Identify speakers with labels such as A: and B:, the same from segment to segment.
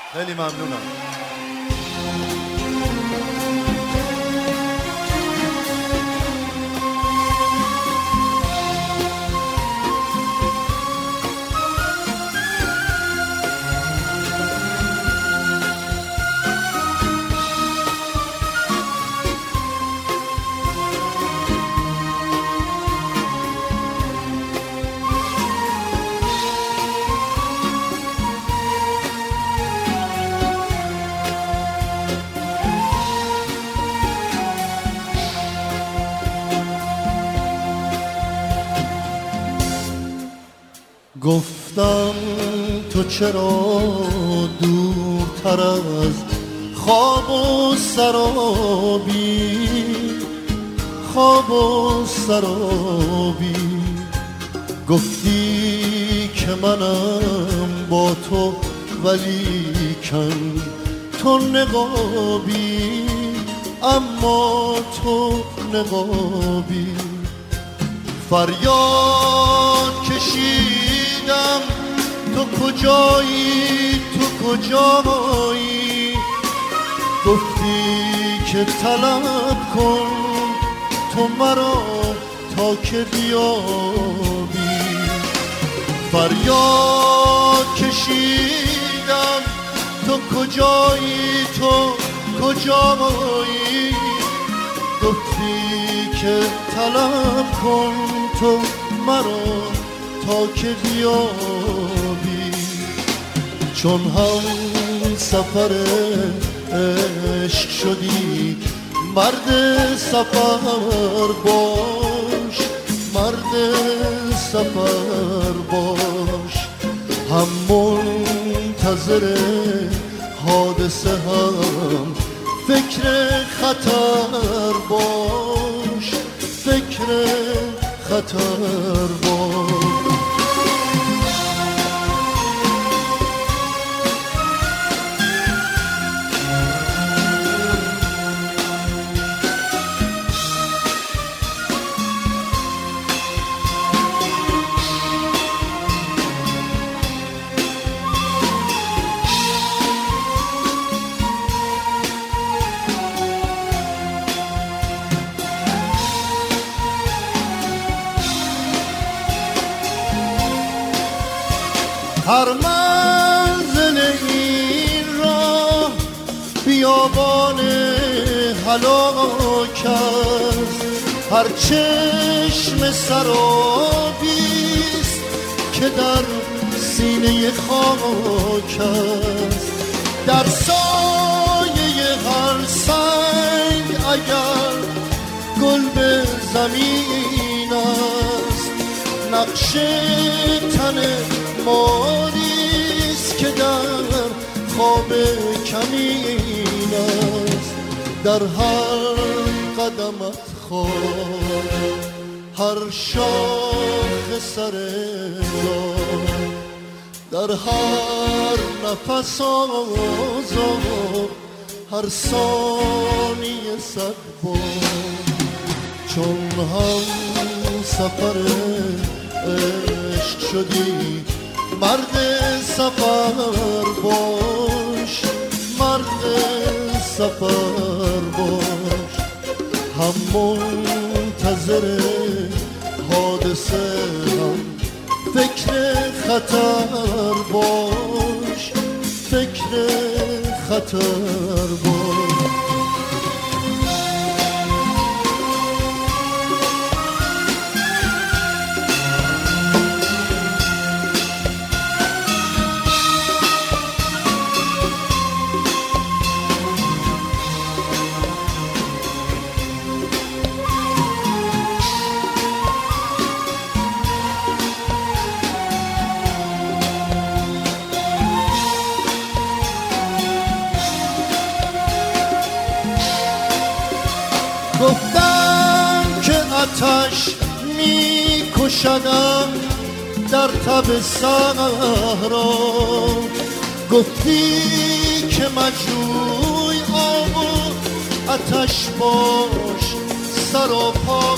A: خیلی ممنونم. گفتم تو چرا دورتر از خواب و سرابی، خواب و سرابی. گفتی که منم با تو ولیکن تو نقابی، اما تو نقابی. فریاد کشیدم تو کجایی، تو کجایی. گفتی که طلب کن تو مرا تا که بیابی. فریاد کشیدم تو کجایی، تو کجایی. گفتی که طلب کن تو مرا تا که بیابی. چون هم سفر عشق شدی مرد سفر باش، مرد سفر باش. هم منتظر حادثه هم فکر خطر باش، فکر خطر باش. هر منزل این راه بیابان هلاک است، هر چشم سرابیست که در سینه خاک است. در سایه هر سنگ اگر گل به زمین است، نقش تن ماریست که در خواب کمین است. در هر قدمت خواب، هر شاخ سر راه، در هر نفس آزاد، هر ثانیه صد بار. چون هم سفر عشق شدی مرد سفر باش، مرد سفر باش. هم منتظر حادثه هم فکر خطر باش، فکر خطر باش. گفتم که آتش می کشدم در تب صحرا. گفتی که مجروی آب و آتش باش سر و پا.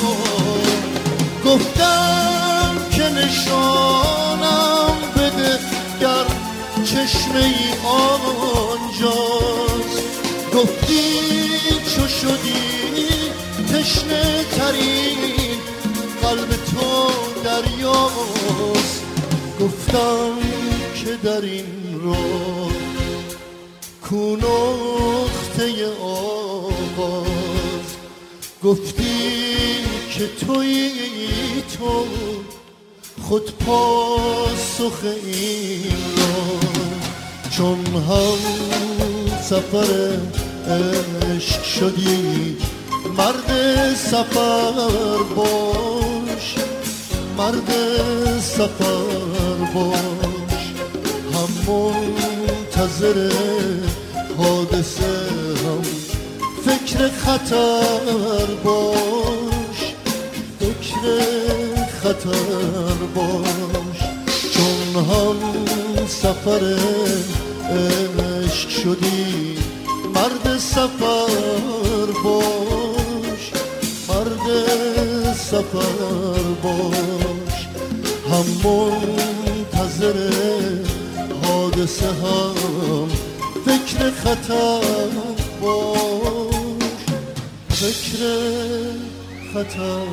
A: گفتم که نشانم بده گر چشم تشنه ای آنجاست. گفتی چو شدی تشنه ترین قلب تو دریاست. گفتم که در این راه کو نقطه آغاز. گفتی که تویی تو خود پاسخ این راه. چون هم سفر عشق شدی مرد سفر باش، مرد سفر باش. هم منتظر حادثه هم فکر خطر باش، فکر خطر باش. چون هم سفر عشق شدی مرد سفر باش، مرد سفر باش. هم منتظر حادثه هم فکر خطر باش، فکر خطر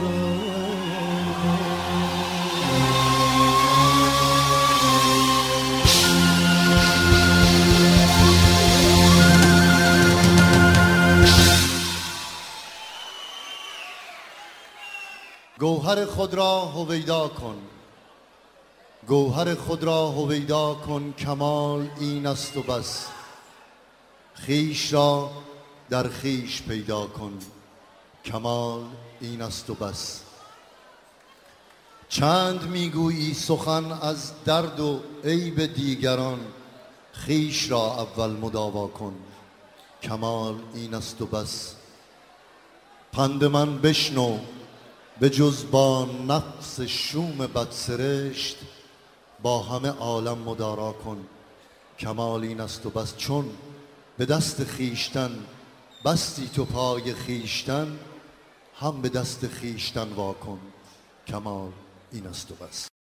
A: گوهر خود را هویدا کن، گوهر خود را هویدا کن. کمال این است و بس. خویش را در خویش پیدا کن. کمال این است و بس. چند میگویی سخن از درد و عیب دیگران، خویش را اول مداوا کن. کمال این است و بس. پند من بشنو به جز با نفس شوم بدسرشت، با همه عالم مدارا کن. کمال این است و بس. چون به دست خویشتن بستی تو پای خویشتن، هم به دست خویشتن وا کن. کمال این است و بس.